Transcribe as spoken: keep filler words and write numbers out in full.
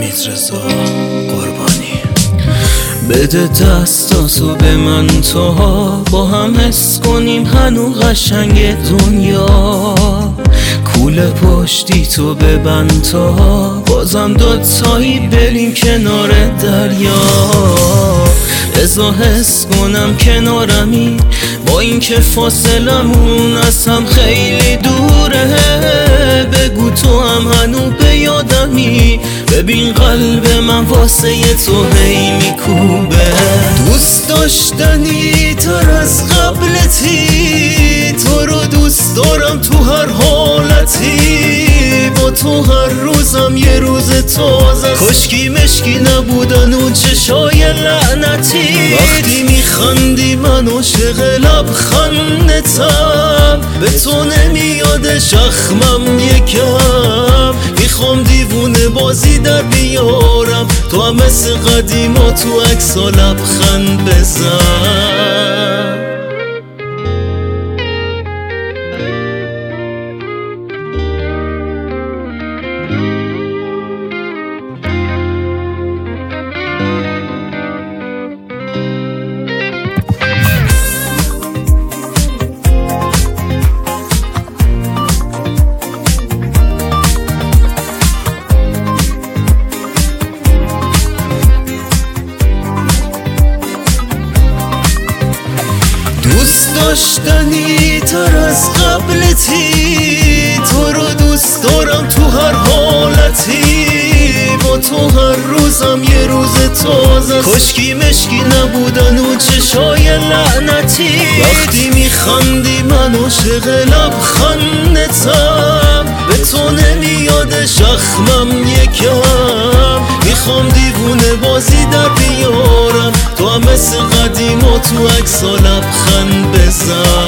حمید رضا قربانی. بده دستاتو به من تا با هم حس کنیم هنو قشنگ دنیا. کوله پشتی تو ببند تا بازم دوتایی بریم کنار دریا. بذار حس کنم کنارمی با اینکه فاصلمون از هم خیلی دوره. بگو تو هم هنو به یادمی، ببین قلب من واسه تو هی میکوبه. دوست داشتنی تر از قبلتی، تو رو دوست دارم تو هر حالتی. با تو هر روزم یه روز تازه، کشکی مشکی نبودن اون چشای لعنتی. وقتی میخندی من عاشق لبخندتم، به تو نمیاد شخمم یکم. میخوام دیوونه بازی در بیارم، تو هم مثل قدیما تو عکسا لبخند بزن. دوست داشتنی تر از قبلتی، تو رو دوست دارم تو هر حالتی. با تو هر روزم یه روز تازه، کشکی مشکی نبودن اون چشای لعنتی. وقتی میخندی من عاشق لبخندتم، به تو نمیاد شخمم یکم. میخوام دیوونه بازی در بیارم، تو هم مثل قدیما تو عکسا لبخند بزن.